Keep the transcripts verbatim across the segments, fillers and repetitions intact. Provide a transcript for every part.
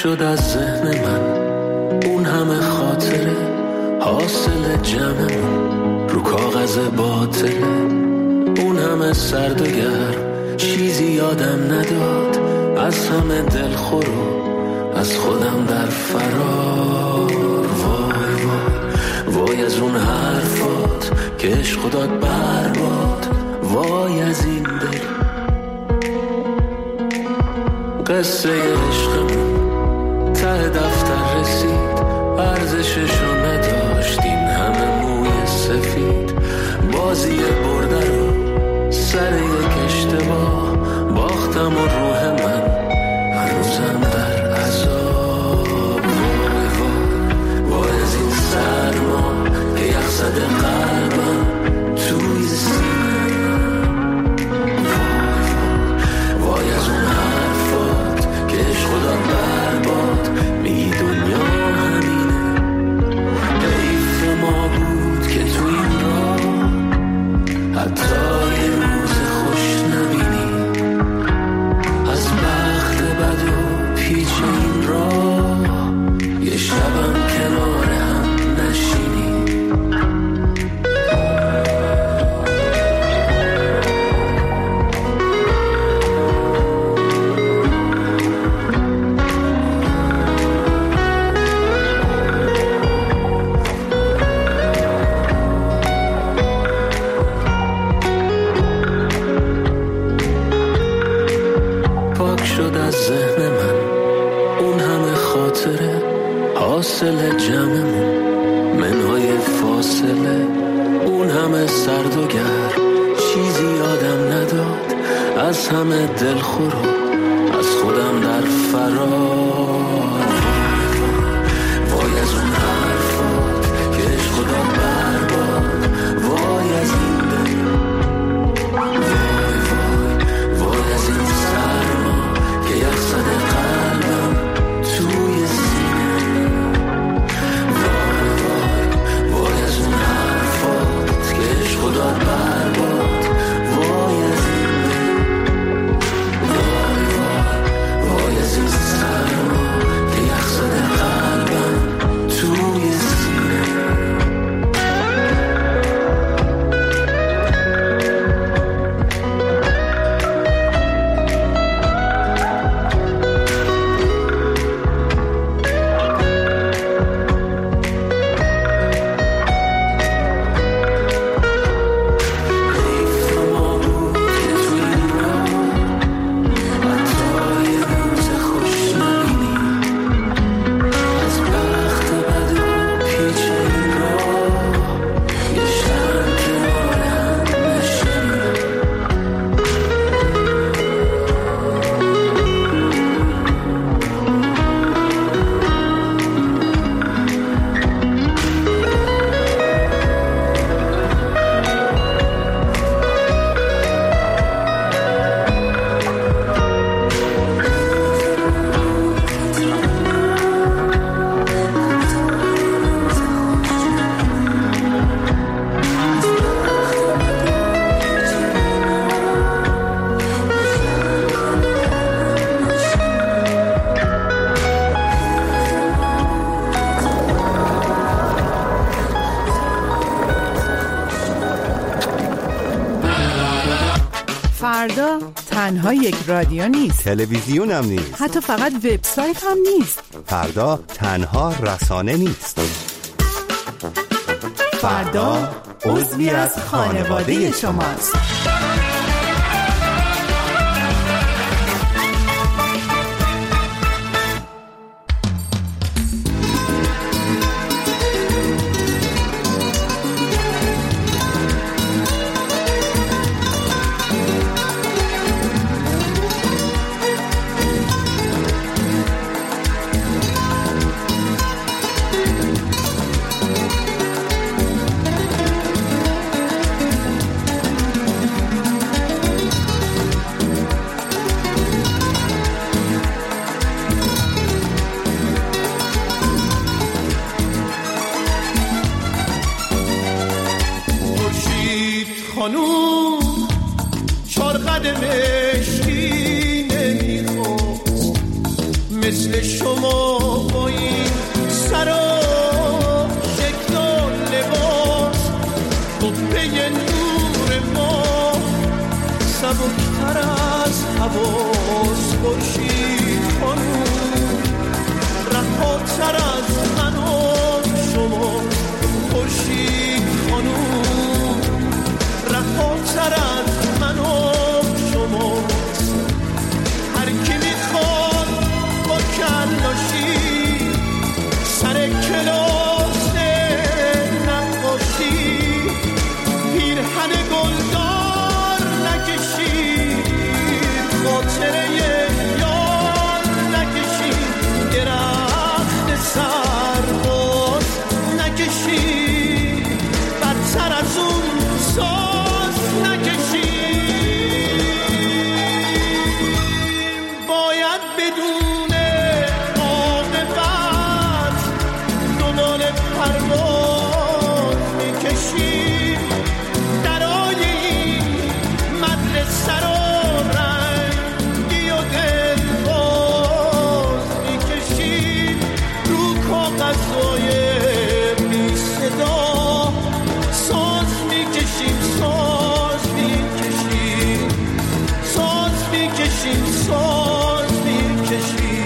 شد از ذهن من اون همه خاطره، حاصل جمعمون رو کاغذ باطله. اون همه سرد و گرم چیزی یادم نداد، از همه دلخور و از خودم در فرار. وای وای وای از اون حرفات که عشق داد برباد. وای از این دل قصه عشقمون ته دفتر رسید، ارزششو نداشت این همه موی سفید. بازی برده رو سر یک اشتباه باختم و روح من هنوزم در عذاب. وای وای وای از این سرما که یخ زده قلبم توی سینه. وای وای وای از اون حرفات که عشق داد برباد. میگی دنیا همینه، حیف ما بود که توی این راه حتی یه روز خوش نبینی. از بخت بد و پیچ این راه یه شبم کنار هم نشینی. ذهن من اون همه خاطره، حاصل جمعمون منهای فاصله. اون همه سرد و گرم چیزی یادم نداد، از همه دلخور و از خودم در فرار. وای از اون حرفات که عشق داد برباد. وای از این دل، وای وای وای از این سرما که یخ زده قلبم توی سینه. وای وای وای از اون حرفات که عشق داد برباد. وای از این دل، وای وای وای از این سرما که یخ زده قلبم توی سینه. فردا تنها یک رادیو نیست، تلویزیون هم نیست، حتی فقط وبسایت هم نیست. فردا تنها رسانه نیست. فردا عضوی از خانواده شماست. خانوم چار قدم مشکی نمیخواست، مثل شما با این سر و شکل و لباس، قبه نور ما سبکتر از حواس، خورشید خانوم رهاتر از من و شما، خورشید خانوم رهاتر از من و شما. هر کی میخواد با کلاشی سر کلاس نقاشی پیرهن گلدار نکشید، خاطره یار نکشید، درخت سرباز نکشید، بدتر از اون ساز نکشید. باید بدون عاقبت دنبال پرواز میکشید، درای این مدرسه رو رنگی و دلباز میکشید، رو کاغذهای بی صدا ساز میکشیم، ساز میکشیم، ساز میکشیم، ساز میکشیم.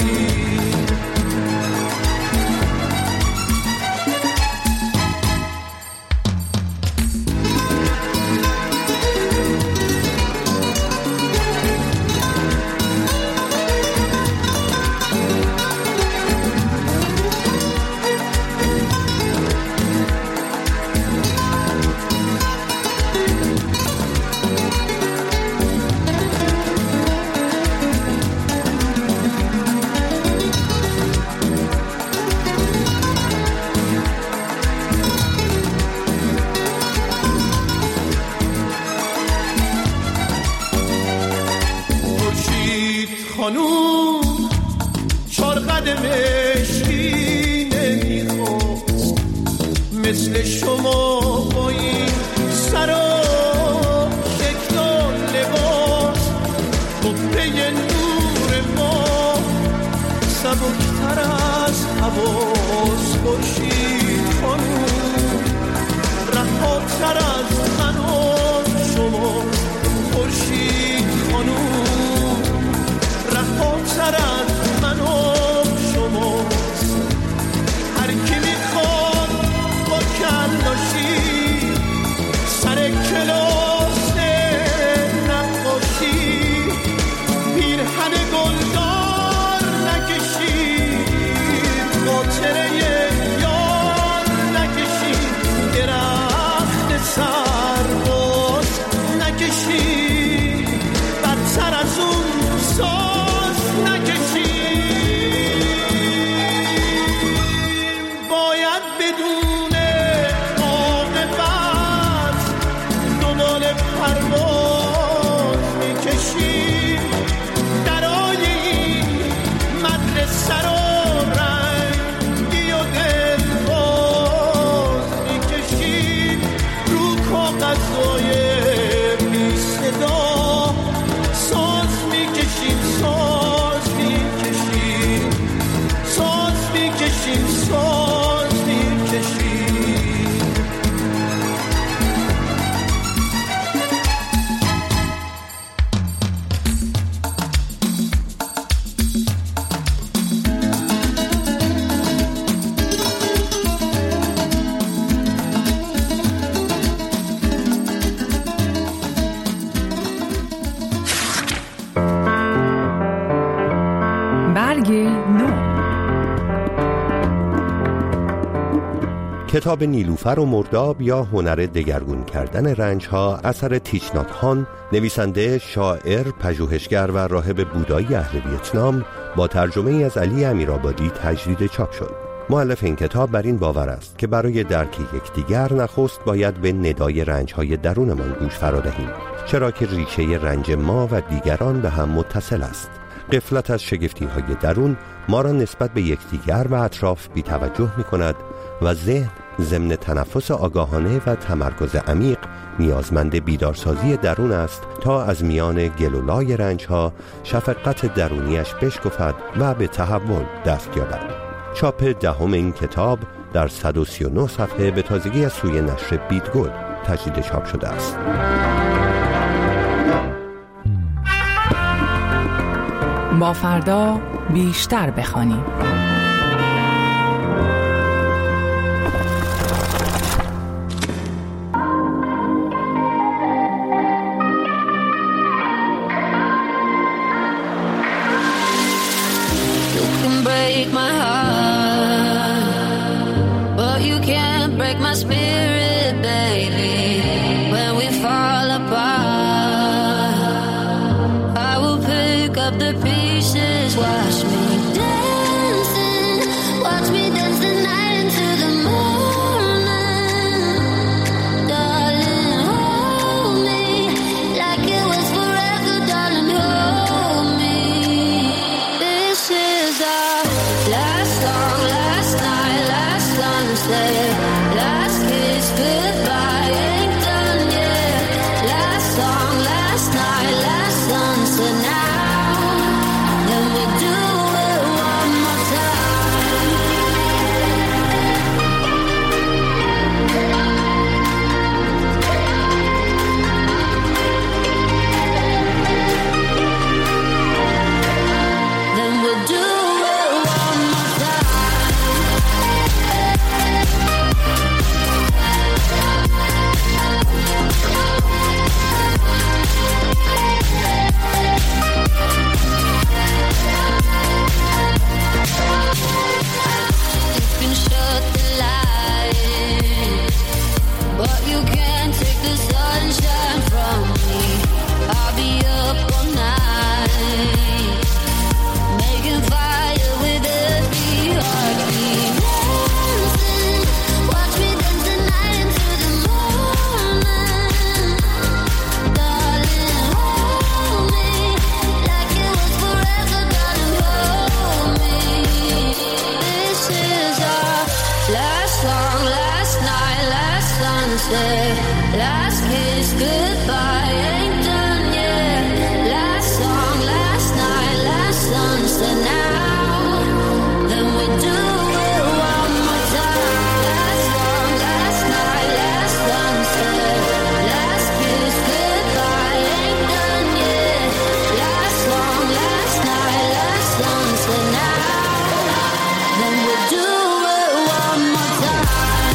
خانوم چار قدمش نمیخواست، مثل شما با این سر و شکل و لباس، قبه نور ما سبکتر از حواس، خورشید خانوم رهاتر از من و شما، خورشید خانوم رهاتر از من و شما. هر کی میخواد با کلاشی سر کلاس نقاشی پیرهن گلدار نکشید، خاطره یار نکشید، درخت سرباز نکشید، بدتر از اون ساز نکشید. باید بدون عاقبت دنبال پرواز میکشید، درای این مدرسه رو رنگی و دلباز میکشید، رو کاغذهای بی صدا ساز میکشیم، ساز میکشیم، ساز میکشیم، ساز میکشیم. برگ نو. کتاب نیلوفر و مرداب یا هنر دگرگون کردن رنج‌ها اثر تیچ نات هان، نویسنده، شاعر، پژوهشگر و راهب بودایی اهل ویتنام، با ترجمه از علی امیرآبادی تجدید چاپ شد. مؤلف این کتاب بر این باور است که برای درک یکدیگر نخست باید به ندای رنج‌های درونمان گوش فرا دهیم، چرا که ریشه رنج ما و دیگران به هم متصل است. غفلت از شگفتی‌های درون ما را نسبت به یکدیگر و اطراف بی‌توجه می‌کند و ذهن ضمن تنفس آگاهانه و تمرکز عمیق نیازمند بیدارسازی درون است تا از میان گلولای رنج‌ها شفقت درونیش بشکفد و به تحول دست یابد. چاپ دهم این کتاب در صد و سی و نه صفحه به تازگی از سوی نشر بیدگل تجدید چاپ شده است. با فردا بیشتر بخوانیم. Break my heart, but you can't break my spirit, baby. When we fall apart, I will pick up the pieces. Watch me dancing, watch me dance the night into the morning. Darling, hold me like it was forever, darling, hold me. This is our last song, last night, last sunset, last kiss, goodbye, ain't done yet. Last song, last night, last sunset, now, then we do it one more time. Then we'll do it one more time. You can shut the light, but you can't take the sunshine from me. I'll be up all night, making fire with every heartbeat. Dancing, watch me dance the night into the morning. Darling, hold me like it was forever, darling, hold me. This is our last song, last night, last sunset, last kiss, goodbye, ain't done yet. Last song, last night, last sunset, now, then we do it one more time. Last song, last night, last sunset, last kiss, goodbye, ain't done yet. Last song, last night, last sunset, now, then we do it one more time.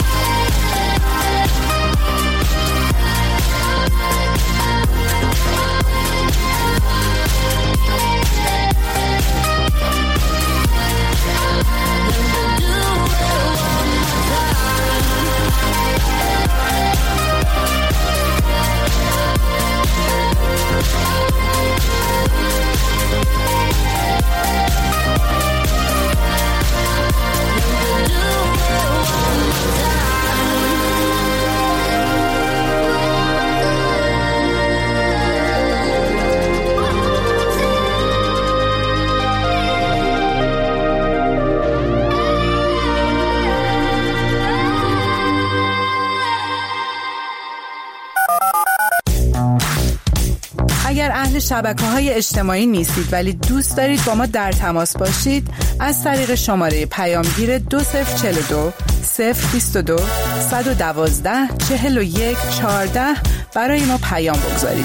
اگر اهل شبکه‌های اجتماعی نیستید ولی دوست دارید با ما در تماس باشید، از طریق شماره پیامگیر دو صفر چهل و دو صفر بیست و دو صد و دوازده چهل و یک چهارده برای ما پیام بگذارید.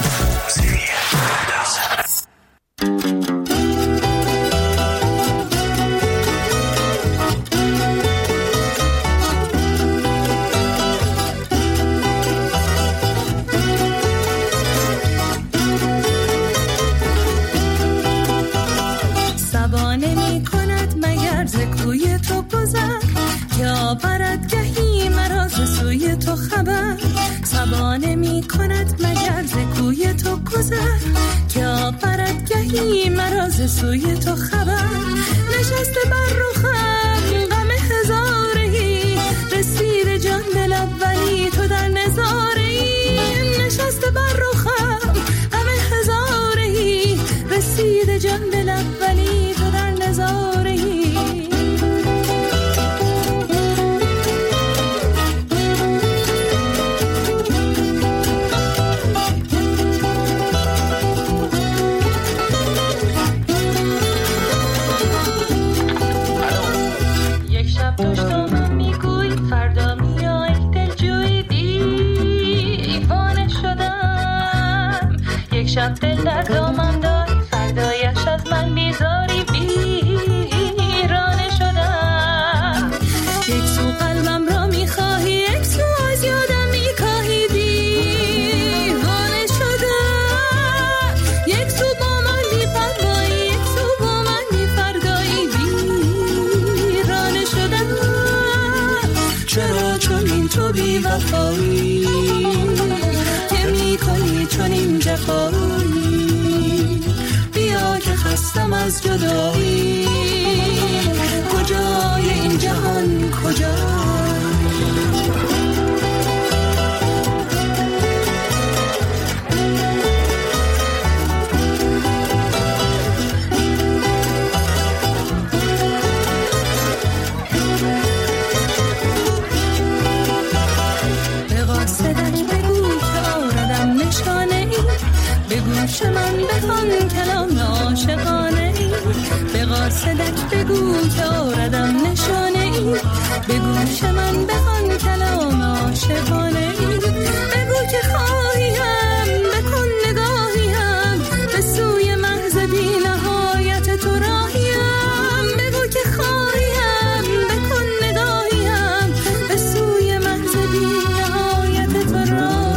کوی تو گذر یا برد گهی مراز سوی تو خبر سبا نمی کند مگر ز کوی تو گذر یا برد گهی مراز سوی تو خبر نشسته بر رخم غم هزارهی رسید جان دل اولی تو در نظارهی نشسته بر رخم غم هزارهی رسید جان دل اولی تو در نظارهی امشب دل در دامم داری، فردایش از من بیزاری، ویرانه شدم. یک سو قلبم را میخواهی، یک سو از یادم میکاهی، دیوانه شدم. یک سو با من بی‌پروایی، یک سو با من بی‌فردایی، ویرانه شدم. چرا چنین تو بی‌وفایی که میکنی چنین جفایی؟ بیا که خستم از جدایی، کجای این جهان کجای؟ به گوش من بخوان کلام عاشقانه ای، به قاصدک بگو که آردم نشانه ای، به گوش من بخوان کلام عاشقانه ای، بگو که خواهیم بکن نگاهیم به سوی محض بی نهایت تو راهیم، بگو که خواهیم بکن نگاهیم به سوی محض بی نهایت تو راهیم.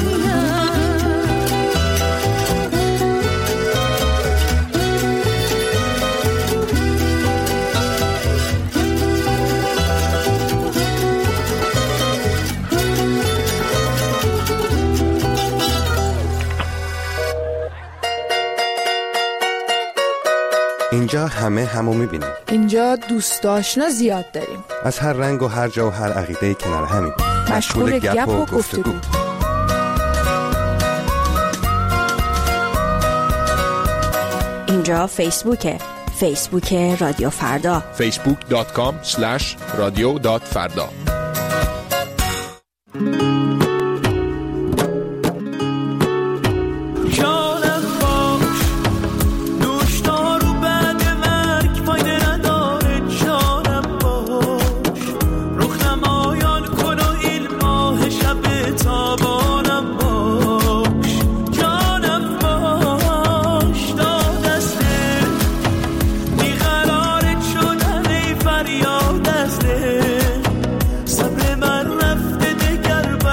اینجا همه همو میبینیم. اینجا دوست آشنا زیاد داریم، از هر رنگ و هر جا و هر عقیده کنار همیم، مشغول گپ و گفتگو. اینجا فیسبوکه، فیسبوک رادیو فردا، فیسبوک دات کام اسلش رادیو دات فردا. فریاد از دل، صبر من رفته دگر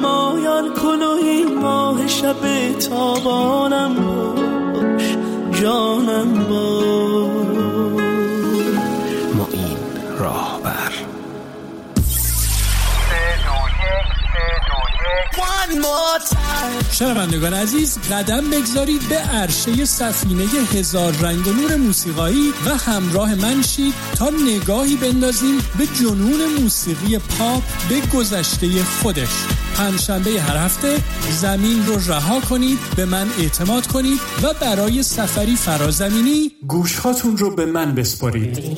نمایان کن و این ماه شب تابانم باش، جانم باش. ما این راه بر شنوندگان عزیز، قدم بگذارید به عرشه سفینه هزار رنگ و نور موسیقایی و همراه من شید تا نگاهی بندازیم به جنون موسیقی پاپ به گذشته خودش. پنجشنبه هر هفته زمین رو رها کنید، به من اعتماد کنید و برای سفری فرازمینی گوشهاتون رو به من بسپارید.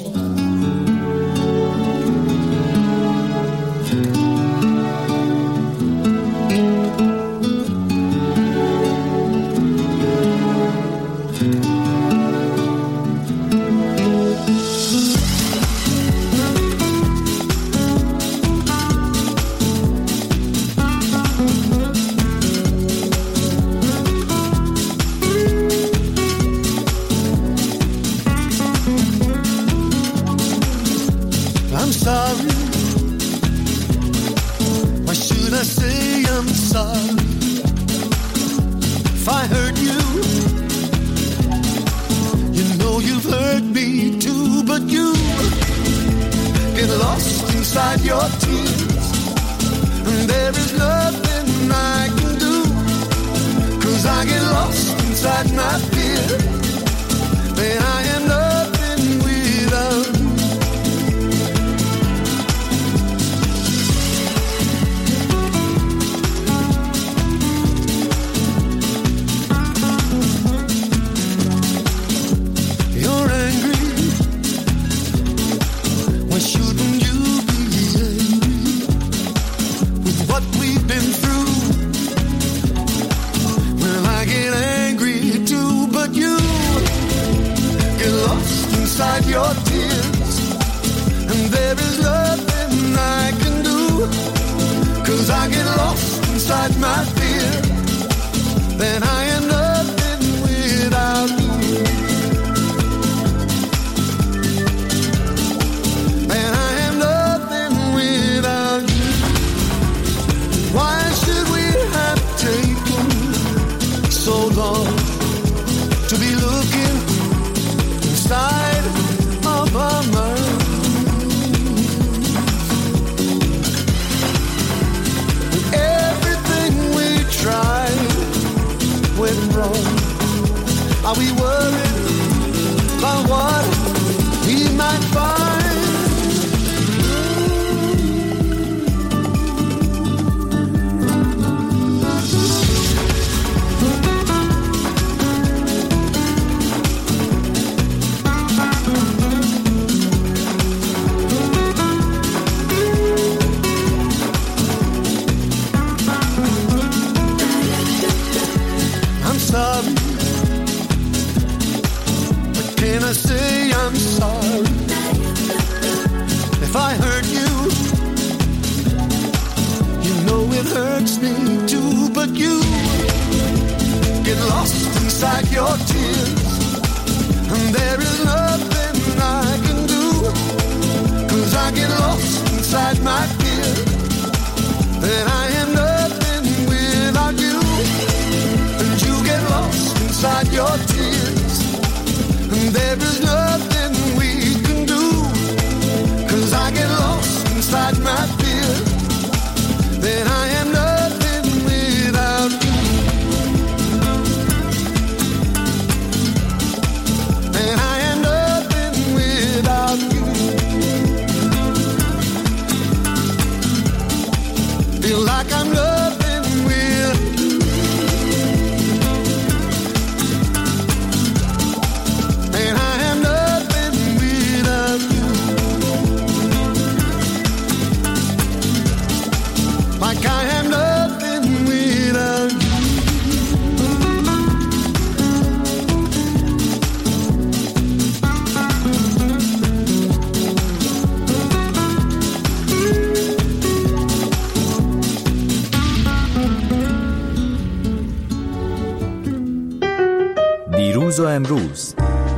دیروز و امروز،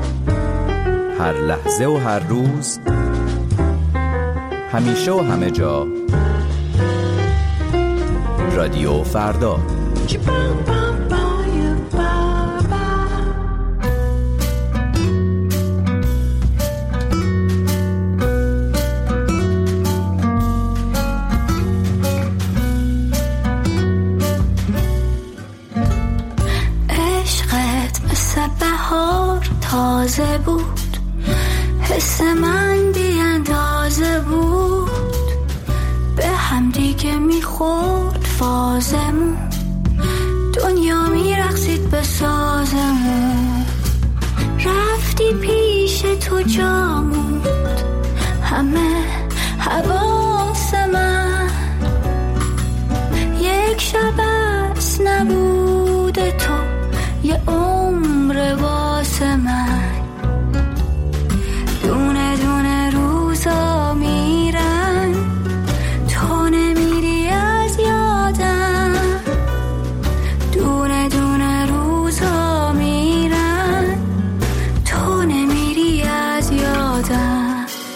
هر لحظه و هر روز، همیشه و همه جا، رادیو فردا. بهار تازه بود، حس من بی اندازه بود، به هم دیگه میخورد فازمون، دنیا میرقصید به سازمون، رفتی پیش تو جا موند همه حواس من، یک شب از نبود تو یه عمر واسه من، دونه دونه روزا میرن تو نمیری از یادم، دونه دونه روزا میرن تو نمیری از یادم.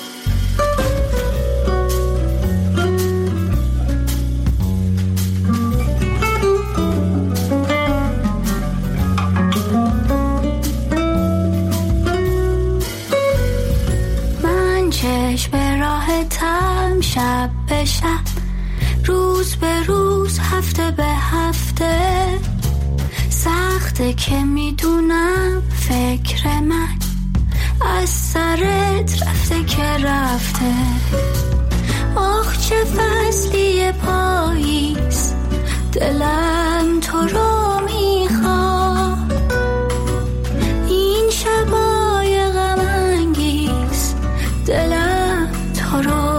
شب به شب، روز به روز، هفته به هفته، سخته که میدونم فکر من از سرت رفته که رفته، آخ چه فصلی پاییز، دلم تو رو میخواد، این شبای غم انگیز دلم تو رو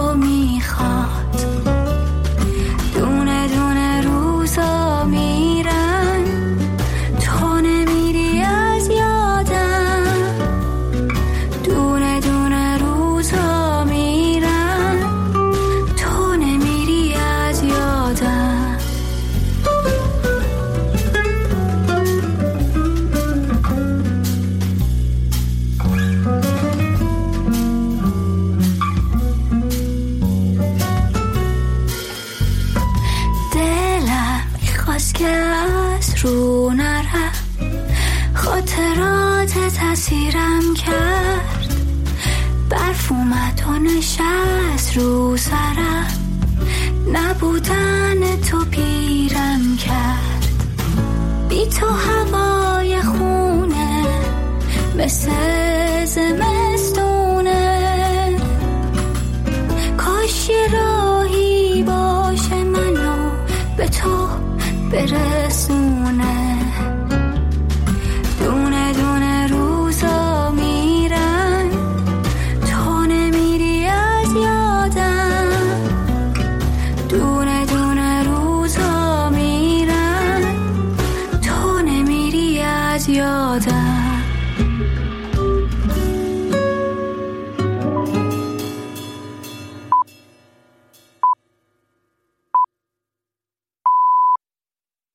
تأثیرم کرد، برف اومد و نشست رو سرم، نبودن تو پیرم کرد، بی تو هوای خونه مثل زمستونه، کاش یه راهی باشه منو به تو برسونه، دونه دونه روزا میرن تو نمیری از یادم، دونه دونه روزا میرن تو نمیری از یادم.